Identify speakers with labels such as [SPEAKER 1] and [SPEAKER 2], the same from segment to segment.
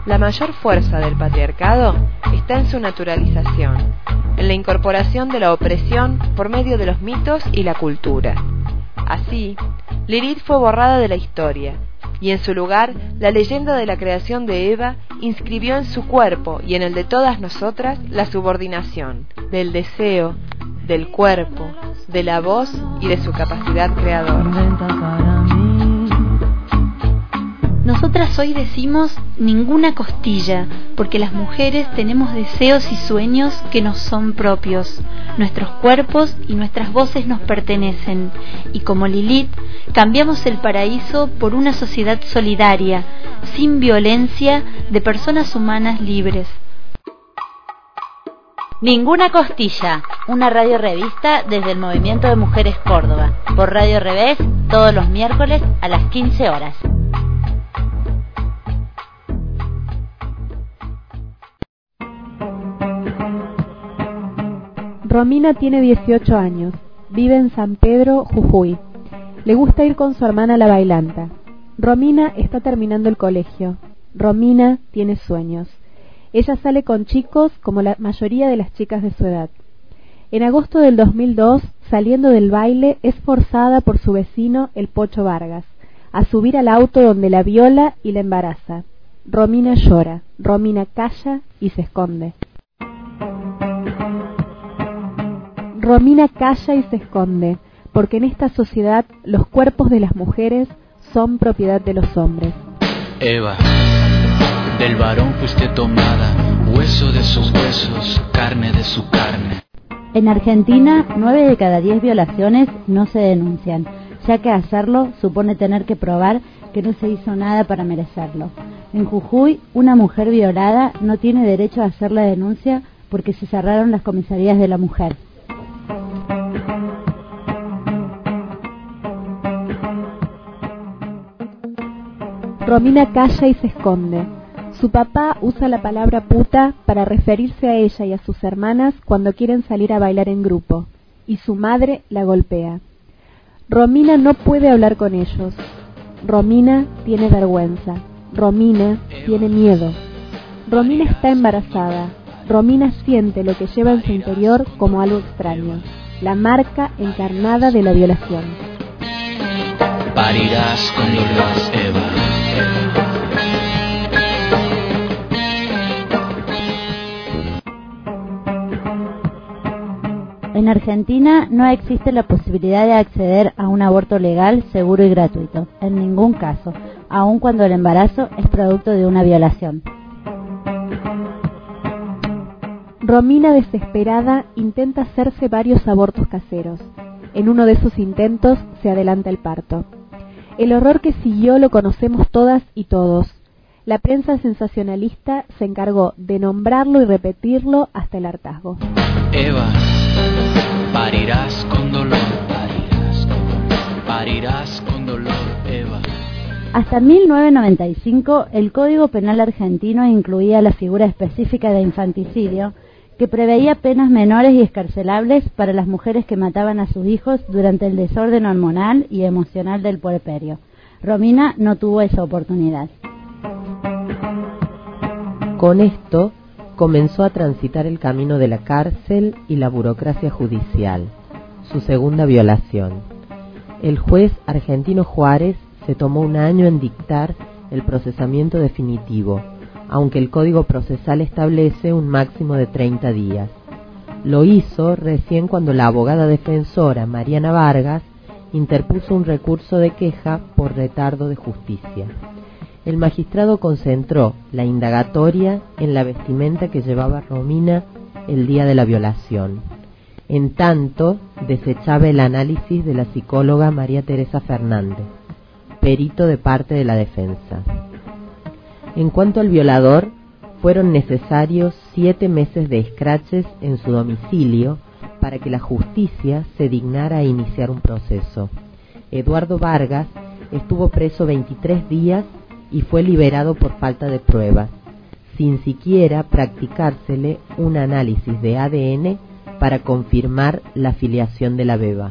[SPEAKER 1] La mayor fuerza del patriarcado está en su naturalización, en la incorporación de la opresión por medio de los mitos y la cultura. Así, Lilith fue borrada de la historia, y en su lugar, la leyenda de la creación de Eva inscribió en su cuerpo y en el de todas nosotras la subordinación del deseo, del cuerpo, de la voz y de su capacidad creadora.
[SPEAKER 2] Nosotras hoy decimos ninguna costilla, porque las mujeres tenemos deseos y sueños que nos son propios. Nuestros cuerpos y nuestras voces nos pertenecen, y como Lilith, cambiamos el paraíso por una sociedad solidaria, sin violencia, de personas humanas libres.
[SPEAKER 3] Ninguna costilla, una radio revista desde el Movimiento de Mujeres Córdoba, por Radio Revés, todos los miércoles a las 15 horas.
[SPEAKER 4] Romina tiene 18 años, vive en San Pedro, Jujuy. Le gusta ir con su hermana a la bailanta. Romina está terminando el colegio. Romina tiene sueños. Ella sale con chicos como la mayoría de las chicas de su edad. En agosto del 2002, saliendo del baile, es forzada por su vecino, el Pocho Vargas, a subir al auto donde la viola y la embaraza. Romina llora, Romina calla y se esconde. Romina calla y se esconde, porque en esta sociedad los cuerpos de las mujeres son propiedad de los hombres.
[SPEAKER 5] Eva, del varón fuiste tomada, hueso de sus huesos, carne de su carne.
[SPEAKER 3] En Argentina, 9 de cada 10 violaciones no se denuncian, ya que hacerlo supone tener que probar que no se hizo nada para merecerlo. En Jujuy, una mujer violada no tiene derecho a hacer la denuncia porque se cerraron las comisarías de la mujer.
[SPEAKER 4] Romina calla y se esconde. Su papá usa la palabra puta para referirse a ella y a sus hermanas cuando quieren salir a bailar en grupo, y su madre la golpea. Romina no puede hablar con ellos. Romina tiene vergüenza. Romina tiene miedo. Romina está embarazada. Romina siente lo que lleva en su interior como algo extraño, la marca encarnada de la violación.
[SPEAKER 5] Parirás con dolor, Eva.
[SPEAKER 3] En Argentina no existe la posibilidad de acceder a un aborto legal, seguro y gratuito, en ningún caso, aun cuando el embarazo es producto de una violación.
[SPEAKER 4] Romina, desesperada, intenta hacerse varios abortos caseros. En uno de esos intentos se adelanta el parto. El horror que siguió lo conocemos todas y todos. La prensa sensacionalista se encargó de nombrarlo y repetirlo hasta el hartazgo.
[SPEAKER 5] Eva, parirás con dolor, parirás con dolor, parirás con dolor, Eva.
[SPEAKER 3] Hasta 1995, el Código Penal argentino incluía la figura específica de infanticidio, que preveía penas menores y excarcelables para las mujeres que mataban a sus hijos durante el desorden hormonal y emocional del puerperio. Romina no tuvo esa oportunidad.
[SPEAKER 6] Con esto comenzó a transitar el camino de la cárcel y la burocracia judicial, su segunda violación. El juez argentino Juárez se tomó un año en dictar el procesamiento definitivo, aunque el Código Procesal establece un máximo de 30 días. Lo hizo recién cuando la abogada defensora Mariana Vargas interpuso un recurso de queja por retardo de justicia. El magistrado concentró la indagatoria en la vestimenta que llevaba Romina el día de la violación. En tanto, desechaba el análisis de la psicóloga María Teresa Fernández, perito de parte de la defensa. En cuanto al violador, fueron necesarios 7 meses de escraches en su domicilio para que la justicia se dignara a iniciar un proceso. Eduardo Vargas estuvo preso 23 días y fue liberado por falta de pruebas, sin siquiera practicársele un análisis de ADN para confirmar la filiación de la beba.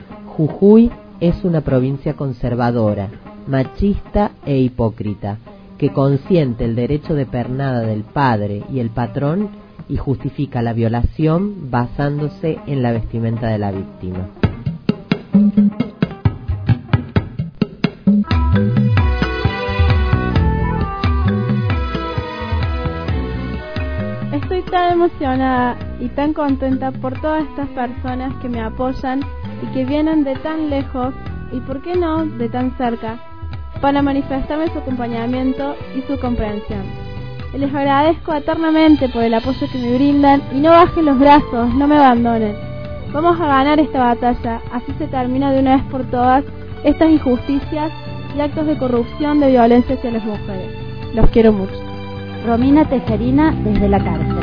[SPEAKER 6] Jujuy es una provincia conservadora, machista e hipócrita, que consiente el derecho de pernada del padre y el patrón y justifica la violación basándose en la vestimenta de la víctima.
[SPEAKER 7] Estoy tan emocionada y tan contenta por todas estas personas que me apoyan y que vienen de tan lejos y, por qué no, de tan cerca, para manifestarme su acompañamiento y su comprensión. Y les agradezco eternamente por el apoyo que me brindan y no bajen los brazos, no me abandonen. Vamos a ganar esta batalla, así se termina de una vez por todas estas injusticias y actos de corrupción, de violencia hacia las mujeres. Los quiero mucho.
[SPEAKER 3] Romina Tejerina, desde la cárcel.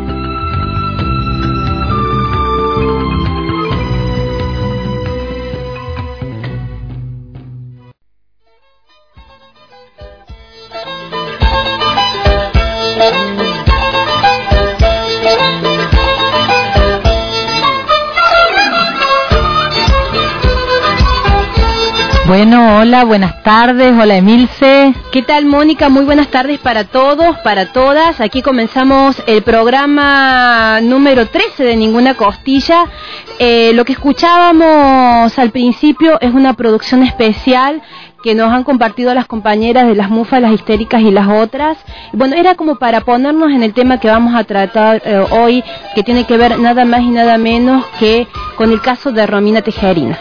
[SPEAKER 8] Bueno, hola, buenas tardes, hola Emilce.
[SPEAKER 9] ¿Qué tal, Mónica? Muy buenas tardes para todos, para todas. Aquí comenzamos el programa número 13 de Ninguna Costilla. Lo que escuchábamos al principio es una producción especial que nos han compartido las compañeras de las Mufas, las Histéricas y las otras. Bueno, era como para ponernos en el tema que vamos a tratar hoy, que tiene que ver nada más y nada menos que con el caso de Romina Tejerina.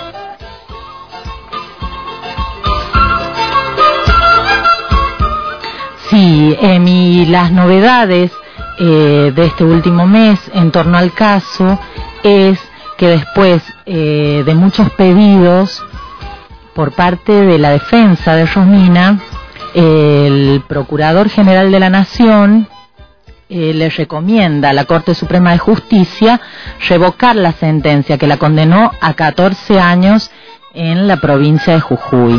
[SPEAKER 8] Sí, Emi, las novedades de este último mes en torno al caso es que después de muchos pedidos por parte de la defensa de Romina, el Procurador General de la Nación le recomienda a la Corte Suprema de Justicia revocar la sentencia que la condenó a 14 años en la provincia de Jujuy.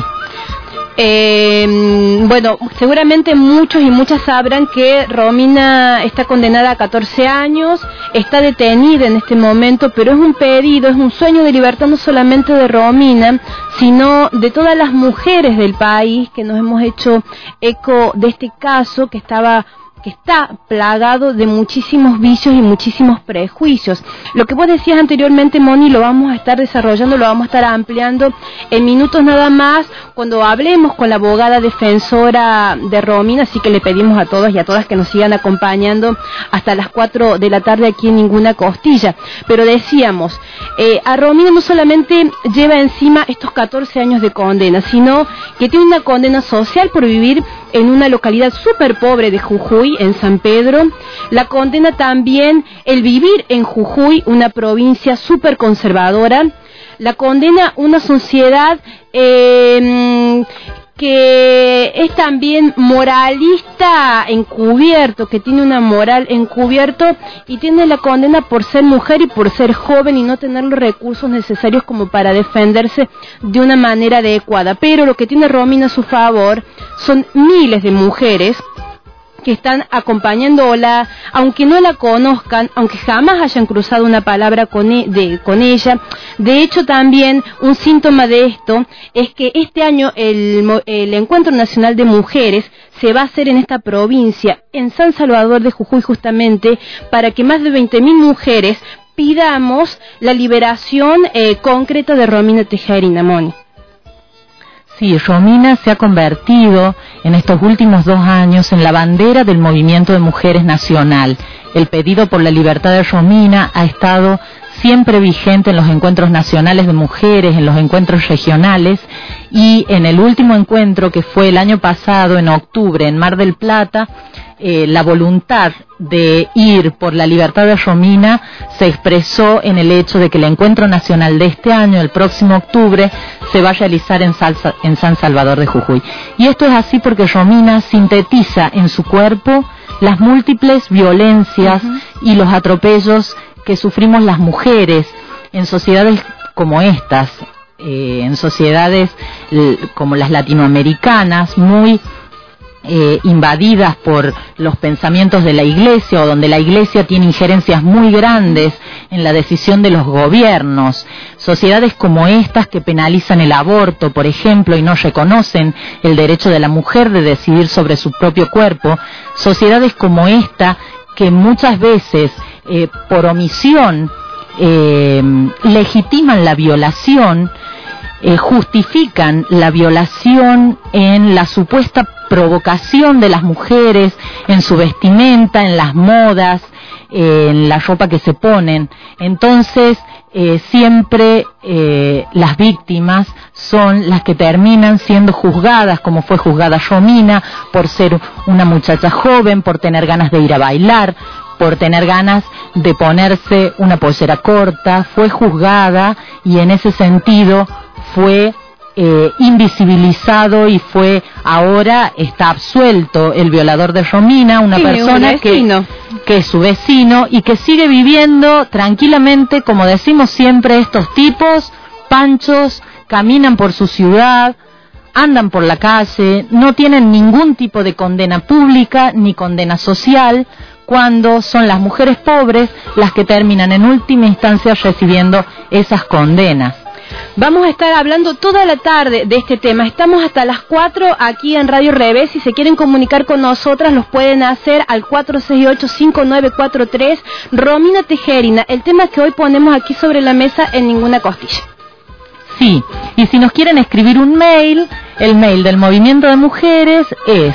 [SPEAKER 9] Bueno, seguramente muchos y muchas sabrán que Romina está condenada a 14 años, está detenida en este momento, pero es un pedido, es un sueño de libertad no solamente de Romina, sino de todas las mujeres del país que nos hemos hecho eco de este caso que está plagado de muchísimos vicios y muchísimos prejuicios. Lo que vos decías anteriormente, Moni, lo vamos a estar desarrollando, lo vamos a estar ampliando en minutos nada más cuando hablemos con la abogada defensora de Romina, así que le pedimos a todos y a todas que nos sigan acompañando hasta las 4 de la tarde aquí en Ninguna Costilla. Pero decíamos, a Romina no solamente lleva encima estos 14 años de condena, sino que tiene una condena social por vivir en una localidad súper pobre de Jujuy, en San Pedro. La condena también el vivir en Jujuy, una provincia súper conservadora. La condena una sociedad que es también moralista encubierto, que tiene una moral encubierto y tiene la condena por ser mujer y por ser joven y no tener los recursos necesarios como para defenderse de una manera adecuada. Pero lo que tiene Romina a su favor son miles de mujeres que están acompañándola, aunque no la conozcan, aunque jamás hayan cruzado una palabra con ella. De hecho, también un síntoma de esto es que este año el Encuentro Nacional de Mujeres se va a hacer en esta provincia, en San Salvador de Jujuy, justamente, para que más de 20.000 mujeres pidamos la liberación concreta de Romina Tejerina, Moni.
[SPEAKER 8] Sí, Romina se ha convertido en estos últimos 2 años en la bandera del movimiento de mujeres nacional. El pedido por la libertad de Romina ha estado siempre vigente en los encuentros nacionales de mujeres, en los encuentros regionales, y en el último encuentro que fue el año pasado, en octubre, en Mar del Plata, la voluntad de ir por la libertad de Romina se expresó en el hecho de que el encuentro nacional de este año, el próximo octubre, se va a realizar en San Salvador de Jujuy. Y esto es así porque Romina sintetiza en su cuerpo las múltiples violencias y los atropellos que sufrimos las mujeres en sociedades como estas, en sociedades como las latinoamericanas, muy invadidas por los pensamientos de la Iglesia, o donde la Iglesia tiene injerencias muy grandes en la decisión de los gobiernos. Sociedades como estas, que penalizan el aborto, por ejemplo, y no reconocen el derecho de la mujer de decidir sobre su propio cuerpo. Sociedades como esta, que muchas veces por omisión legitiman la violación, justifican la violación en la supuesta provocación de las mujeres, en su vestimenta, en las modas, en la ropa que se ponen. Entonces, siempre las víctimas son las que terminan siendo juzgadas, como fue juzgada Romina, por ser una muchacha joven, por tener ganas de ir a bailar, por tener ganas de ponerse una pollera corta. Fue juzgada y en ese sentido fue invisibilizado, y ahora está absuelto el violador de Romina, una persona que es su vecino y que sigue viviendo tranquilamente. Como decimos siempre, estos tipos panchos caminan por su ciudad, andan por la calle, no tienen ningún tipo de condena pública ni condena social, cuando son las mujeres pobres las que terminan en última instancia recibiendo esas condenas.
[SPEAKER 9] Vamos a estar hablando toda la tarde de este tema. Estamos hasta las 4 aquí en Radio Revés. Si se quieren comunicar con nosotras, los pueden hacer al 468-5943. Romina Tejerina, el tema que hoy ponemos aquí sobre la mesa, en ninguna costilla.
[SPEAKER 8] Sí, y si nos quieren escribir un mail, el mail del Movimiento de Mujeres es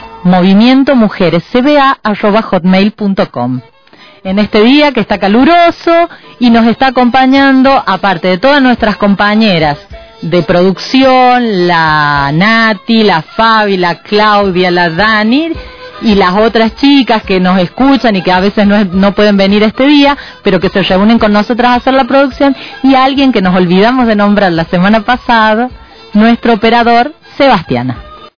[SPEAKER 8] movimientomujerescba@hotmail.com. En este día que está caluroso y nos está acompañando, aparte de todas nuestras compañeras de producción, la Nati, la Fabi, la Claudia, la Dani y las otras chicas que nos escuchan y que a veces no pueden venir este día, pero que se reúnen con nosotras a hacer la producción, y alguien que nos olvidamos de nombrar la semana pasada, nuestro operador, Sebastiana.